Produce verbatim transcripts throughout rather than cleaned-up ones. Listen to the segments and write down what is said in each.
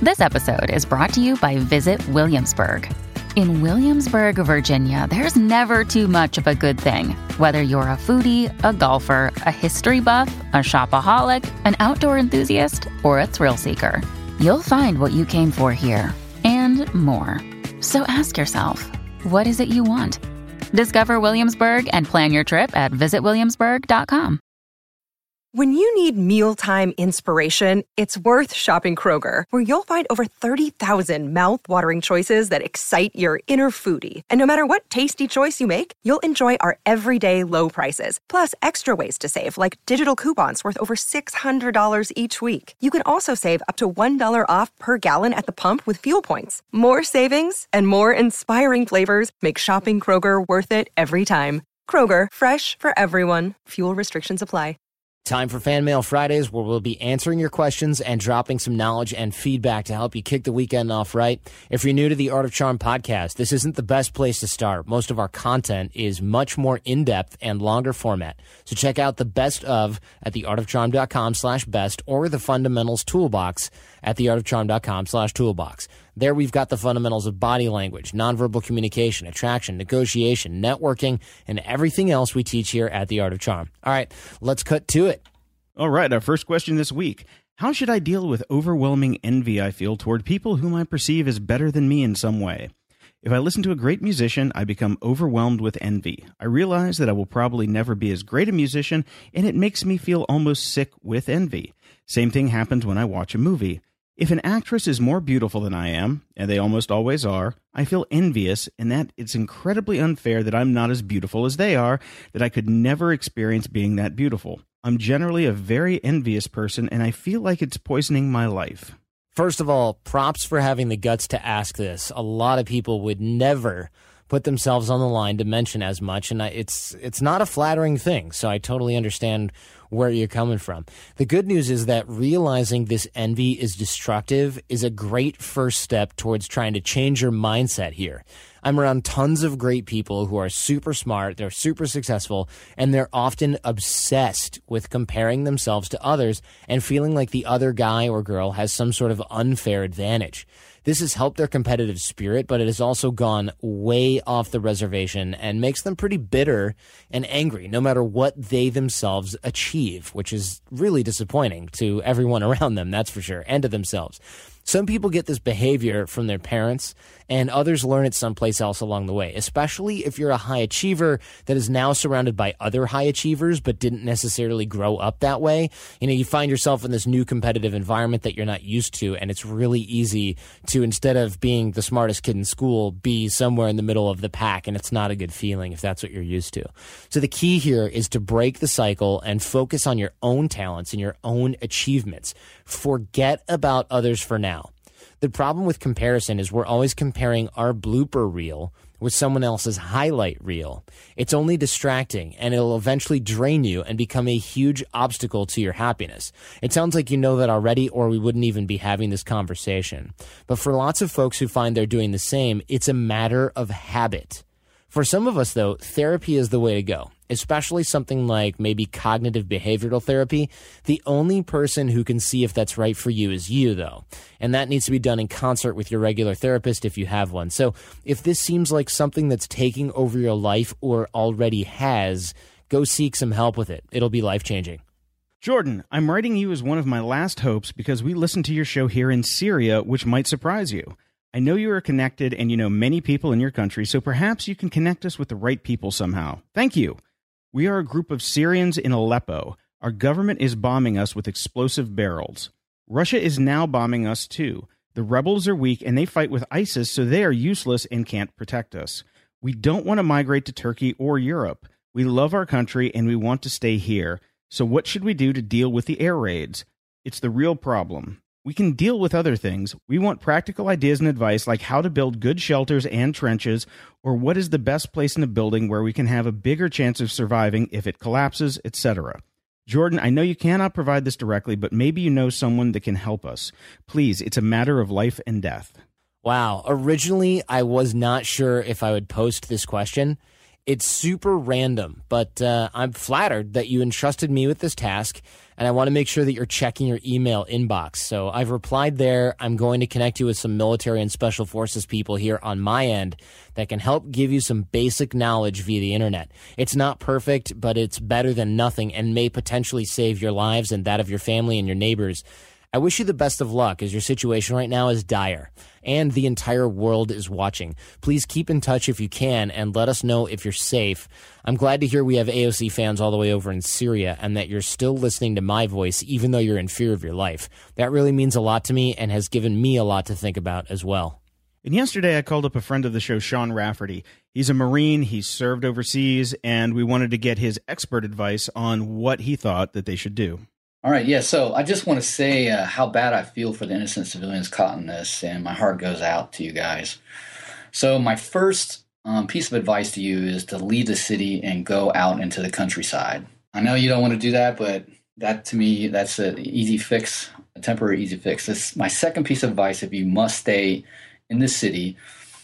This episode is brought to you by Visit Williamsburg. In Williamsburg, Virginia, there's never too much of a good thing. Whether you're a foodie, a golfer, a history buff, a shopaholic, an outdoor enthusiast, or a thrill seeker, you'll find what you came for here and more. So ask yourself, what is it you want? Discover Williamsburg and plan your trip at visit williamsburg dot com. When you need mealtime inspiration, it's worth shopping Kroger, where you'll find over thirty thousand mouth-watering choices that excite your inner foodie. And no matter what tasty choice you make, you'll enjoy our everyday low prices, plus extra ways to save, like digital coupons worth over six hundred dollars each week. You can also save up to one dollar off per gallon at the pump with fuel points. More savings and more inspiring flavors make shopping Kroger worth it every time. Kroger, fresh for everyone. Fuel restrictions apply. Time for Fan Mail Fridays, where we'll be answering your questions and dropping some knowledge and feedback to help you kick the weekend off right. If you're new to the Art of Charm podcast, this isn't the best place to start. Most of our content is much more in-depth and longer format. So check out the best of at theartofcharm.com slash best or the fundamentals toolbox at theartofcharm.com slash toolbox. There we've got the fundamentals of body language, nonverbal communication, attraction, negotiation, networking, and everything else we teach here at The Art of Charm. All right, let's cut to it. All right, our first question this week. How should I deal with overwhelming envy I feel toward people whom I perceive as better than me in some way? If I listen to a great musician, I become overwhelmed with envy. I realize that I will probably never be as great a musician, and it makes me feel almost sick with envy. Same thing happens when I watch a movie. If an actress is more beautiful than I am, and they almost always are, I feel envious in that it's incredibly unfair that I'm not as beautiful as they are, that I could never experience being that beautiful. I'm generally a very envious person, and I feel like it's poisoning my life. First of all, props for having the guts to ask this. A lot of people would never put themselves on the line to mention as much, and I, it's it's not a flattering thing, so I totally understand where you're coming from. The good news is that realizing this envy is destructive is a great first step towards trying to change your mindset here. I'm around tons of great people who are super smart, they're super successful, and they're often obsessed with comparing themselves to others and feeling like the other guy or girl has some sort of unfair advantage. This has helped their competitive spirit, but it has also gone way off the reservation and makes them pretty bitter and angry, no matter what they themselves achieve, which is really disappointing to everyone around them, that's for sure, and to themselves. Some people get this behavior from their parents, and others learn it someplace else along the way, especially if you're a high achiever that is now surrounded by other high achievers but didn't necessarily grow up that way. You know, you find yourself in this new competitive environment that you're not used to, and it's really easy to, instead of being the smartest kid in school, be somewhere in the middle of the pack, and it's not a good feeling if that's what you're used to. So the key here is to break the cycle and focus on your own talents and your own achievements. Forget about others for now. The problem with comparison is we're always comparing our blooper reel with someone else's highlight reel. It's only distracting, and it'll eventually drain you and become a huge obstacle to your happiness. It sounds like you know that already, or we wouldn't even be having this conversation. But for lots of folks who find they're doing the same, it's a matter of habit. For some of us, though, therapy is the way to go, especially something like maybe cognitive behavioral therapy. The only person who can see if that's right for you is you, though. And that needs to be done in concert with your regular therapist if you have one. So if this seems like something that's taking over your life or already has, go seek some help with it. It'll be life-changing. Jordan, I'm writing you as one of my last hopes because we listen to your show here in Syria, which might surprise you. I know you are connected and you know many people in your country, so perhaps you can connect us with the right people somehow. Thank you. We are a group of Syrians in Aleppo. Our government is bombing us with explosive barrels. Russia is now bombing us too. The rebels are weak and they fight with ISIS, so they are useless and can't protect us. We don't want to migrate to Turkey or Europe. We love our country and we want to stay here. So what should we do to deal with the air raids? It's the real problem. We can deal with other things. We want practical ideas and advice like how to build good shelters and trenches, or what is the best place in a building where we can have a bigger chance of surviving if it collapses, et cetera. Jordan, I know you cannot provide this directly, but maybe you know someone that can help us. Please, it's a matter of life and death. Wow. Originally, I was not sure if I would post this question. It's super random, but uh, I'm flattered that you entrusted me with this task, and I want to make sure that you're checking your email inbox. So I've replied there. I'm going to connect you with some military and special forces people here on my end that can help give you some basic knowledge via the internet. It's not perfect, but it's better than nothing and may potentially save your lives and that of your family and your neighbors. I wish you the best of luck, as your situation right now is dire and the entire world is watching. Please keep in touch if you can and let us know if you're safe. I'm glad to hear we have A O C fans all the way over in Syria and that you're still listening to my voice even though you're in fear of your life. That really means a lot to me and has given me a lot to think about as well. And yesterday I called up a friend of the show, Sean Rafferty. He's a Marine, he's served overseas, and we wanted to get his expert advice on what he thought that they should do. All right, yeah, so I just want to say uh, how bad I feel for the innocent civilians caught in this, and my heart goes out to you guys. So my first um, piece of advice to you is to leave the city and go out into the countryside. I know you don't want to do that, but that, to me, that's an easy fix, a temporary easy fix. This, my second piece of advice, if you must stay in the city,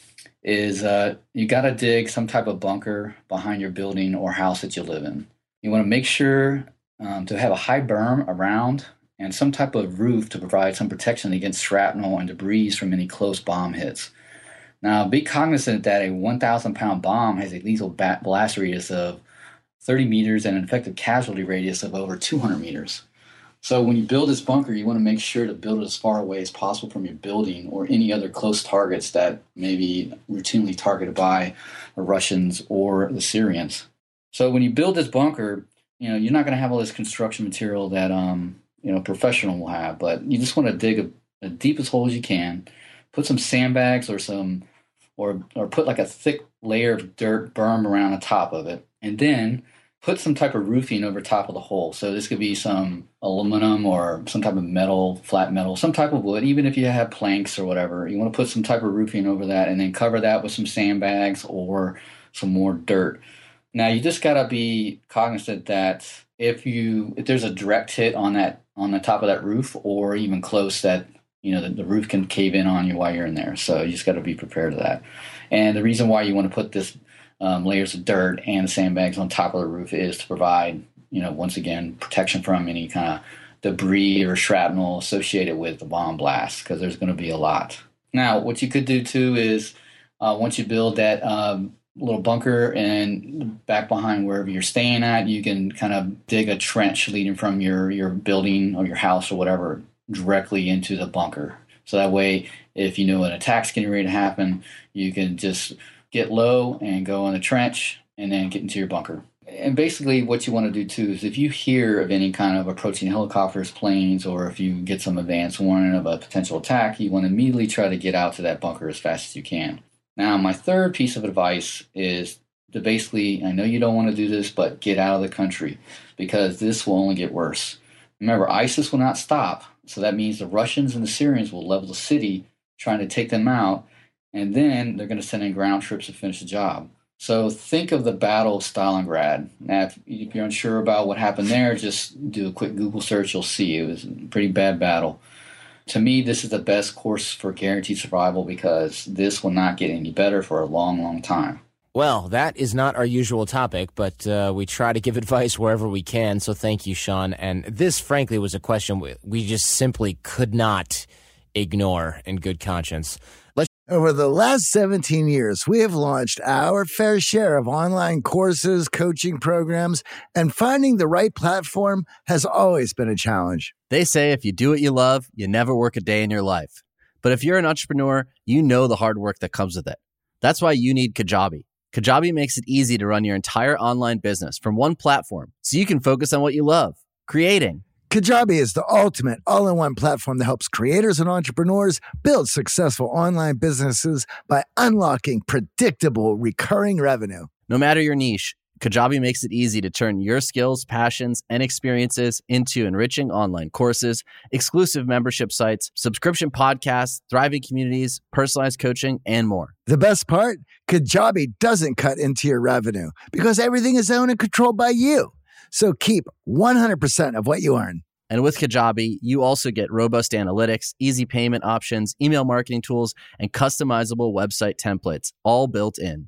is uh, you got to dig some type of bunker behind your building or house that you live in. You want to make sure Um, to have a high berm around and some type of roof to provide some protection against shrapnel and debris from any close bomb hits. Now, be cognizant that a one thousand pound bomb has a lethal blast radius of thirty meters and an effective casualty radius of over two hundred meters. So when you build this bunker, you want to make sure to build it as far away as possible from your building or any other close targets that may be routinely targeted by the Russians or the Syrians. So when you build this bunker, you know, you're not going to have all this construction material that, um, you know, a professional will have, but you just want to dig a, a deepest hole as you can, put some sandbags or some, or, or put like a thick layer of dirt berm around the top of it, and then put some type of roofing over top of the hole. So this could be some aluminum or some type of metal, flat metal, some type of wood, even if you have planks or whatever. You want to put some type of roofing over that and then cover that with some sandbags or some more dirt. Now, you just got to be cognizant that if you if there's a direct hit on that on the top of that roof or even close, that you know the, the roof can cave in on you while you're in there. So you just got to be prepared for that. And the reason why you want to put this um, layers of dirt and sandbags on top of the roof is to provide, you know, once again, protection from any kind of debris or shrapnel associated with the bomb blast, because there's going to be a lot. Now, what you could do too is uh, once you build that um, little bunker and back behind wherever you're staying at, you can kind of dig a trench leading from your, your building or your house or whatever directly into the bunker. So that way, if you know an attack's getting ready to happen, you can just get low and go in the trench and then get into your bunker. And basically what you want to do too is if you hear of any kind of approaching helicopters, planes, or if you get some advance warning of a potential attack, you want to immediately try to get out to that bunker as fast as you can. Now, my third piece of advice is to basically, I know you don't want to do this, but get out of the country, because this will only get worse. Remember, ISIS will not stop. So that means the Russians and the Syrians will level the city trying to take them out, and then they're going to send in ground troops to finish the job. So think of the Battle of Stalingrad. Now, if, if you're unsure about what happened there, just do a quick Google search. You'll see it was a pretty bad battle. To me, this is the best course for guaranteed survival, because this will not get any better for a long, long time. Well, that is not our usual topic, but uh, we try to give advice wherever we can, so thank you, Sean. And this, frankly, was a question we just simply could not ignore in good conscience. Let's Over the last seventeen years, we have launched our fair share of online courses, coaching programs, and finding the right platform has always been a challenge. They say if you do what you love, you never work a day in your life. But if you're an entrepreneur, you know the hard work that comes with it. That's why you need Kajabi. Kajabi makes it easy to run your entire online business from one platform, so you can focus on what you love, creating. Kajabi is the ultimate all-in-one platform that helps creators and entrepreneurs build successful online businesses by unlocking predictable, recurring revenue. No matter your niche, Kajabi makes it easy to turn your skills, passions, and experiences into enriching online courses, exclusive membership sites, subscription podcasts, thriving communities, personalized coaching, and more. The best part? Kajabi doesn't cut into your revenue because everything is owned and controlled by you. So keep one hundred percent of what you earn. And with Kajabi, you also get robust analytics, easy payment options, email marketing tools, and customizable website templates, all built in.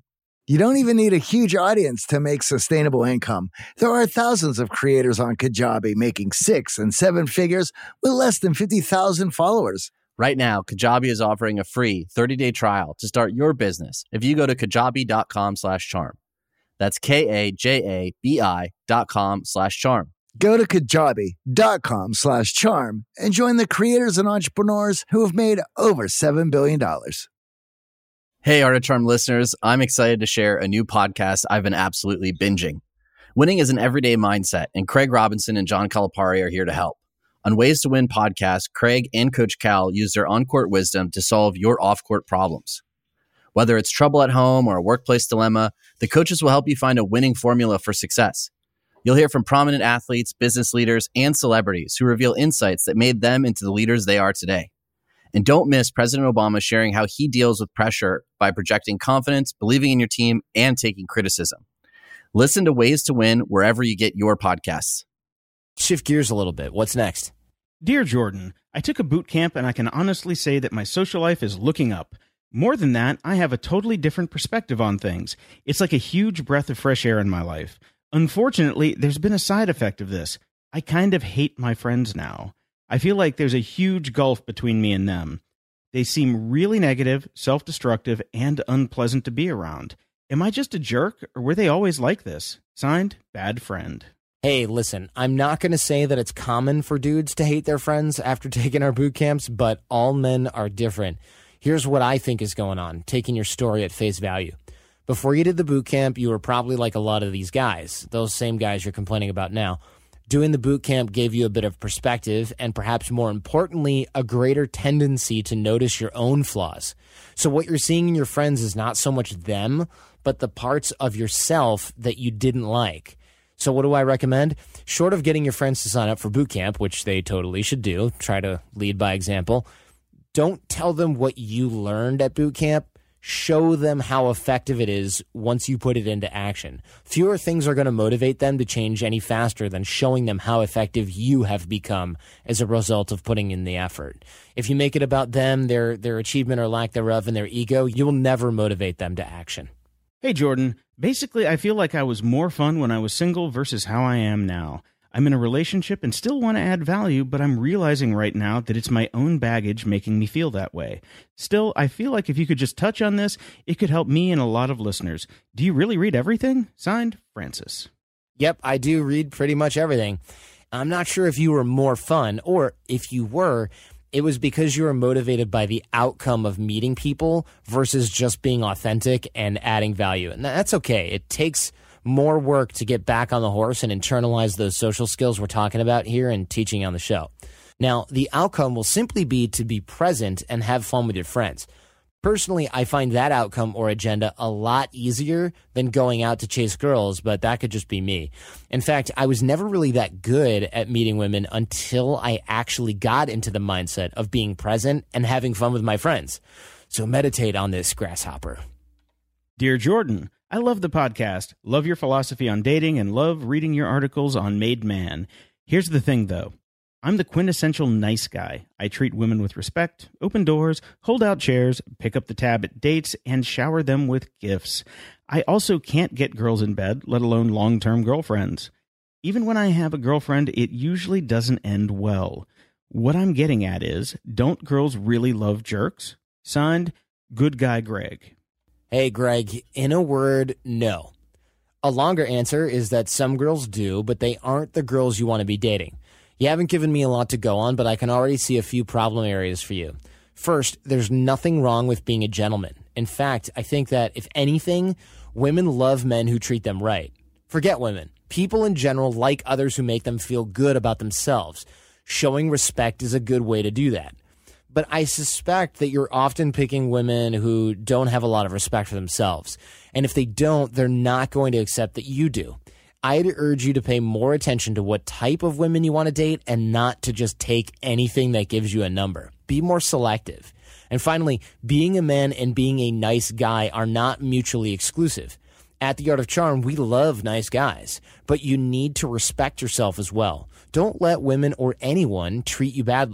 You don't even need a huge audience to make sustainable income. There are thousands of creators on Kajabi making six and seven figures with less than fifty thousand followers. Right now, Kajabi is offering a free thirty-day trial to start your business if you go to kajabi.com slash charm. That's K-A-J-A-B-I dot com slash charm. Go to kajabi.com slash charm and join the creators and entrepreneurs who have made over seven billion dollars. Hey, Art of Charm listeners, I'm excited to share a new podcast I've been absolutely binging. Winning is an everyday mindset, and Craig Robinson and John Calipari are here to help. On Ways to Win podcast, Craig and Coach Cal use their on-court wisdom to solve your off-court problems. Whether it's trouble at home or a workplace dilemma, the coaches will help you find a winning formula for success. You'll hear from prominent athletes, business leaders, and celebrities who reveal insights that made them into the leaders they are today. And don't miss President Obama sharing how he deals with pressure by projecting confidence, believing in your team, and taking criticism. Listen to Ways to Win wherever you get your podcasts. Shift gears a little bit. What's next? Dear Jordan, I took a boot camp and I can honestly say that my social life is looking up. More than that, I have a totally different perspective on things. It's like a huge breath of fresh air in my life. Unfortunately, there's been a side effect of this. I kind of hate my friends now. I feel like there's a huge gulf between me and them. They seem really negative, self-destructive, and unpleasant to be around. Am I just a jerk, or were they always like this? Signed, Bad Friend. Hey, listen, I'm not going to say that it's common for dudes to hate their friends after taking our boot camps, but all men are different. Here's what I think is going on, taking your story at face value. Before you did the boot camp, you were probably like a lot of these guys, those same guys you're complaining about now. Doing the boot camp gave you a bit of perspective and perhaps more importantly, a greater tendency to notice your own flaws. So what you're seeing in your friends is not so much them, but the parts of yourself that you didn't like. So what do I recommend? Short of getting your friends to sign up for boot camp, which they totally should do, try to lead by example, don't tell them what you learned at boot camp. Show them how effective it is once you put it into action. Fewer things are going to motivate them to change any faster than showing them how effective you have become as a result of putting in the effort. If you make it about them, their their achievement or lack thereof, and their ego, you will never motivate them to action. Hey, Jordan. Basically, I feel like I was more fun when I was single versus how I am now. I'm in a relationship and still want to add value, but I'm realizing right now that it's my own baggage making me feel that way. Still, I feel like if you could just touch on this, it could help me and a lot of listeners. Do you really read everything? Signed, Francis. Yep, I do read pretty much everything. I'm not sure if you were more fun, or if you were, it was because you were motivated by the outcome of meeting people versus just being authentic and adding value. And that's okay. It takes more work to get back on the horse and internalize those social skills we're talking about here and teaching on the show. Now, the outcome will simply be to be present and have fun with your friends. Personally, I find that outcome or agenda a lot easier than going out to chase girls, but that could just be me. In fact, I was never really that good at meeting women until I actually got into the mindset of being present and having fun with my friends. So meditate on this, grasshopper. Dear Jordan, I love the podcast, love your philosophy on dating, and love reading your articles on Made Man. Here's the thing, though. I'm the quintessential nice guy. I treat women with respect, open doors, hold out chairs, pick up the tab at dates, and shower them with gifts. I also can't get girls in bed, let alone long-term girlfriends. Even when I have a girlfriend, it usually doesn't end well. What I'm getting at is, don't girls really love jerks? Signed, Good Guy Greg. Hey, Greg, in a word, no. A longer answer is that some girls do, but they aren't the girls you want to be dating. You haven't given me a lot to go on, but I can already see a few problem areas for you. First, there's nothing wrong with being a gentleman. In fact, I think that, if anything, women love men who treat them right. Forget women. People in general like others who make them feel good about themselves. Showing respect is a good way to do that. But I suspect that you're often picking women who don't have a lot of respect for themselves. And if they don't, they're not going to accept that you do. I'd urge you to pay more attention to what type of women you want to date and not to just take anything that gives you a number. Be more selective. And finally, being a man and being a nice guy are not mutually exclusive. At The Art of Charm, we love nice guys, but you need to respect yourself as well. Don't let women or anyone treat you badly.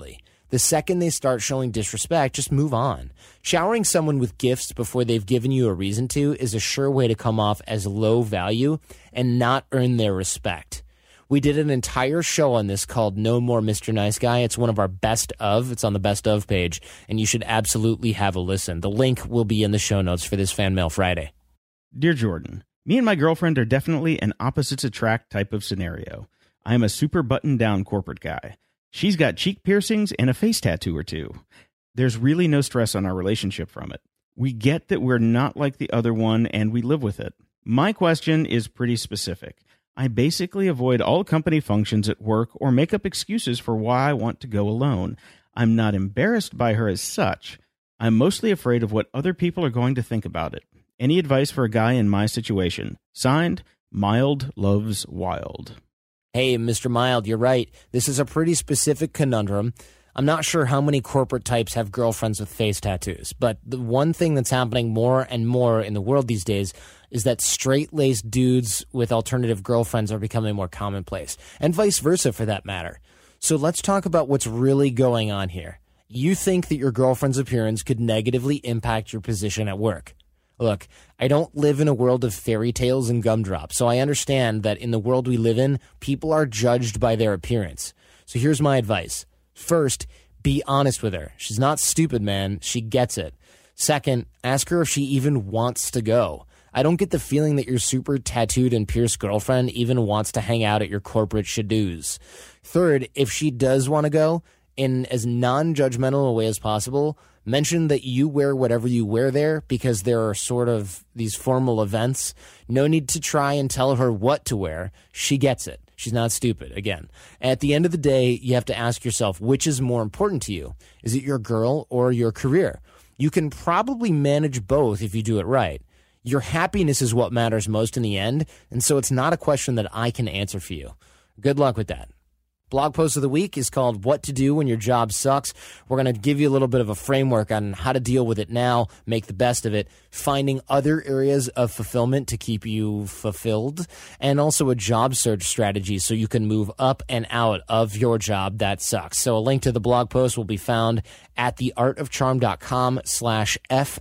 The second they start showing disrespect, just move on. Showering someone with gifts before they've given you a reason to is a sure way to come off as low value and not earn their respect. We did an entire show on this called No More Mister Nice Guy. It's one of our best of. It's on the best of page, and you should absolutely have a listen. The link will be in the show notes for this Fan Mail Friday. Dear Jordan, me and my girlfriend are definitely an opposites attract type of scenario. I am a super buttoned-down corporate guy. She's got cheek piercings and a face tattoo or two. There's really no stress on our relationship from it. We get that we're not like the other one, and we live with it. My question is pretty specific. I basically avoid all company functions at work or make up excuses for why I want to go alone. I'm not embarrassed by her as such. I'm mostly afraid of what other people are going to think about it. Any advice for a guy in my situation? Signed, Mild Loves Wild. Hey, Mister Mild, you're right. This is a pretty specific conundrum. I'm not sure how many corporate types have girlfriends with face tattoos, but the one thing that's happening more and more in the world these days is that straight-laced dudes with alternative girlfriends are becoming more commonplace, and vice versa for that matter. So let's talk about what's really going on here. You think that your girlfriend's appearance could negatively impact your position at work. Look, I don't live in a world of fairy tales and gumdrops, so I understand that in the world we live in, people are judged by their appearance. So here's my advice. First, be honest with her. She's not stupid, man. She gets it. Second, ask her if she even wants to go. I don't get the feeling that your super tattooed and pierced girlfriend even wants to hang out at your corporate shadoos. Third, if she does want to go, in as non-judgmental a way as possible, mention that you wear whatever you wear there because there are sort of these formal events. No need to try and tell her what to wear. She gets it. She's not stupid, again. At the end of the day, you have to ask yourself, which is more important to you? Is it your girl or your career? You can probably manage both if you do it right. Your happiness is what matters most in the end, and so it's not a question that I can answer for you. Good luck with that. Blog post of the week is called What to Do When Your Job Sucks. We're going to give you a little bit of a framework on how to deal with it now, make the best of it, finding other areas of fulfillment to keep you fulfilled, and also a job search strategy so you can move up and out of your job that sucks. So a link to the blog post will be found at theartofcharm.com slash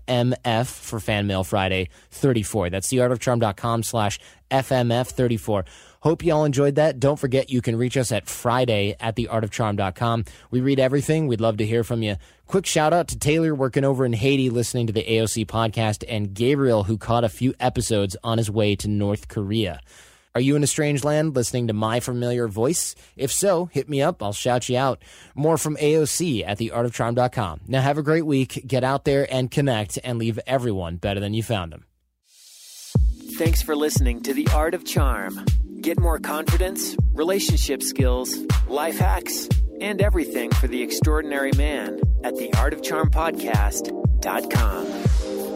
FMF for Fan Mail Friday thirty-four. That's theartofcharm.com slash FMF34. Hope you all enjoyed that. Don't forget you can reach us at Friday at the art of charm dot com. We read everything. We'd love to hear from you. Quick shout out to Taylor working over in Haiti listening to the A O C podcast, and Gabriel who caught a few episodes on his way to North Korea. Are you in a strange land listening to my familiar voice? If so, hit me up. I'll shout you out. More from A O C at the art of charm dot com. Now have a great week. Get out there and connect and leave everyone better than you found them. Thanks for listening to The Art of Charm. Get more confidence, relationship skills, life hacks, and everything for the extraordinary man at the art of charm podcast dot com.